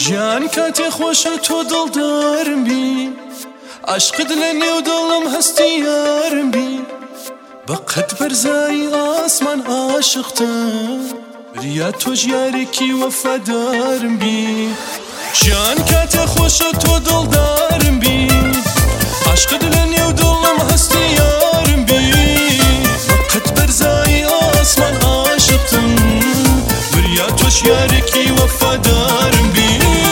جان کاتی خوش تو دل دارم بی عشق دلنی و دلم هستی یارم بی بقد برزای آسمان عاشقتم ریا تو جیاری کی وفادارم بی جان کاتی خوش تو دل دارم بی عشق دلنی و دلم هستی یارم بی بقد برزای آسمان عاشقتم ریا تو جیاری کی وفادارم بی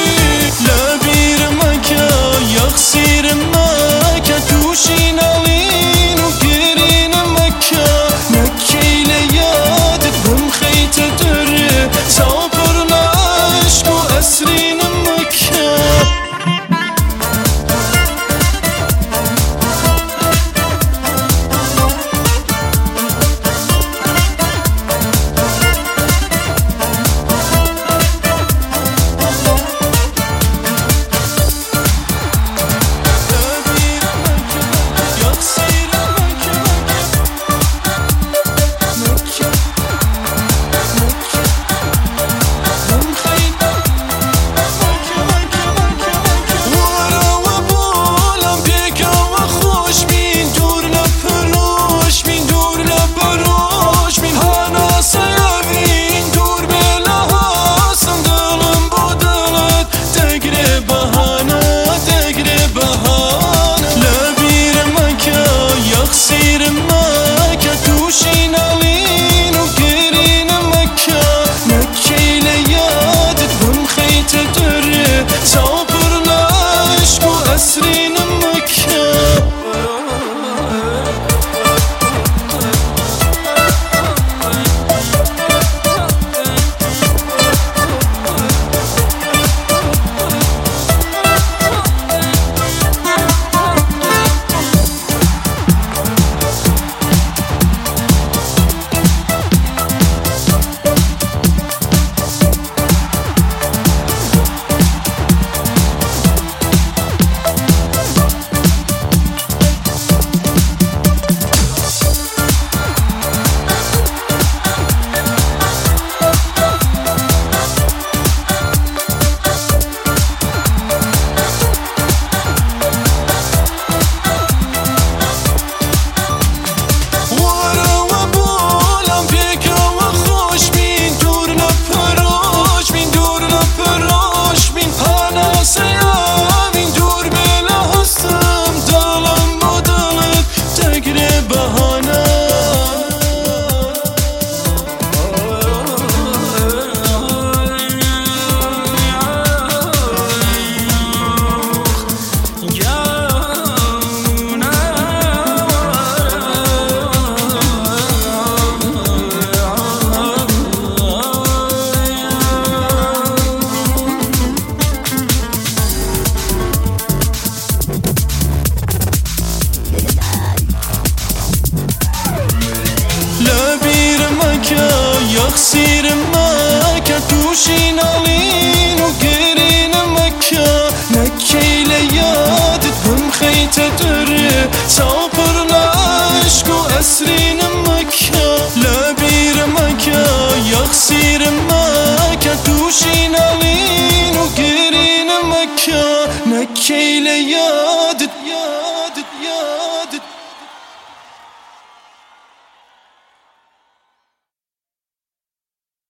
يخسر مكة توشين علين وقرين مكة نكي لياد هم خيتة در صابرنا عشق وأسرين مكة لا بير مكة يخسر مكة توشين علين وقرين مكة نكي لياد